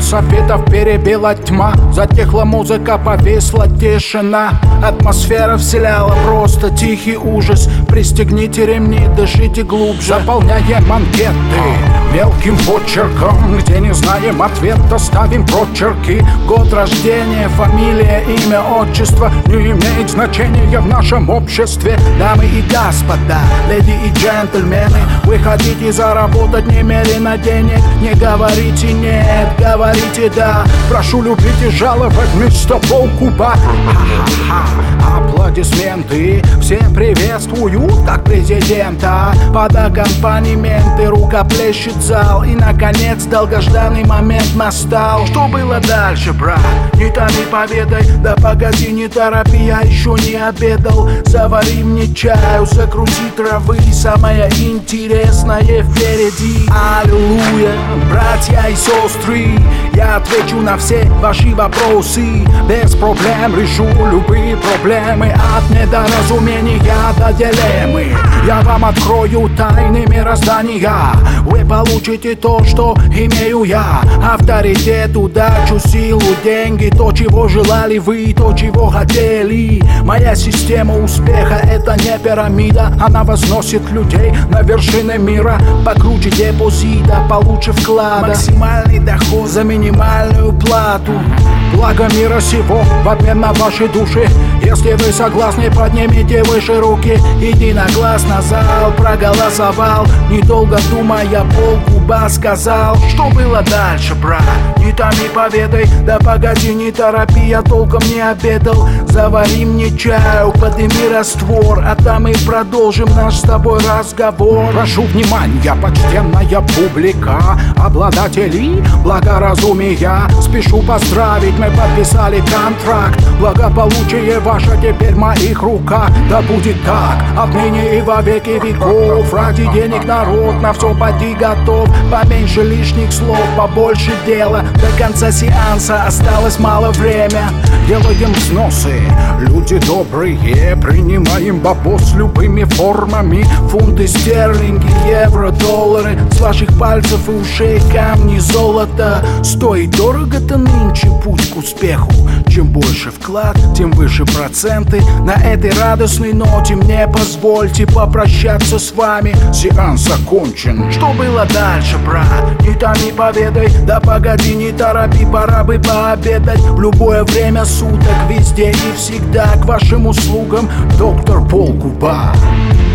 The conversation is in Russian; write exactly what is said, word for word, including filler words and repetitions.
советов перебила тьма. Затихла музыка, повисла тишина. Атмосфера вселяла просто тихий ужас. Пристегните ремни, дышите глубже. Заполняем анкеты мелким почерком, где не знаем ответа, ставим прочерки. Год рождения, фамилия, имя, отчество не имеет значения в нашем обществе. Дамы и господа, леди и джентльмены, вы хотите заработать немерено денег? Не говорите нет, говорите да. Прошу любить и жаловать вместо полкуба. Ха-ха-ха. Аплодисменты все приветствуют как президента. Под аккомпанементы рукоплещет зал. И наконец долгожданный момент настал. Что было дальше, брат? Не томи победой. Да погоди, не торопи, я еще не обедал. Завари мне чаю, закрути травы. Самое интересное впереди. Аллилуйя, братья и сестры, я отвечу на все ваши вопросы. Без проблем решу любые проблемы. От недоразумения до дилеммы. Я вам открою тайны мироздания. Вы получите то, что имею я. Авторитет, удачу, силу, деньги. То, чего желали вы, то, чего хотели. Моя система успеха — это не пирамида. Она возносит людей на вершины мира. Покруче депозита, получше вклада. Максимальный доход за минимальную плату. Благо мира сего в обмен на ваши души. Если вы согласны, поднимите выше руки. Единогласно зал проголосовал. Недолго думая, полкуба сказал. Что было дальше, брат? Не томи победой. Да погоди, не торопи, я толком не обедал. Завари мне чаю, подними раствор, а там и продолжим наш с тобой разговор. Прошу внимания, почтенная публика, обладатели благоразумия. Спешу поздравить, мы подписали контракт. Благополучие ваше теперь в моих руках. Да будет так, отныне и во веки веков. Ради денег народ на все поди готов. Поменьше лишних слов, побольше дела. До конца сеанса осталось мало время. Делаем взносы, люди добрые. Принимаем бабос любыми формами. Фунты, стерлинги, евро, доллары. С ваших пальцев и ушей камни, золото. Стоит дорого-то нынче путь к успеху. Чем больше вклад, тем выше проценты. На этой радостной ноте мне позвольте попрощаться с вами. Сеанс окончен. Что было дальше, брат? Не томи победой. Да погоди, не торопи, пора бы пообедать. В любое время суток, везде и всегда к вашим услугам доктор Полкуба.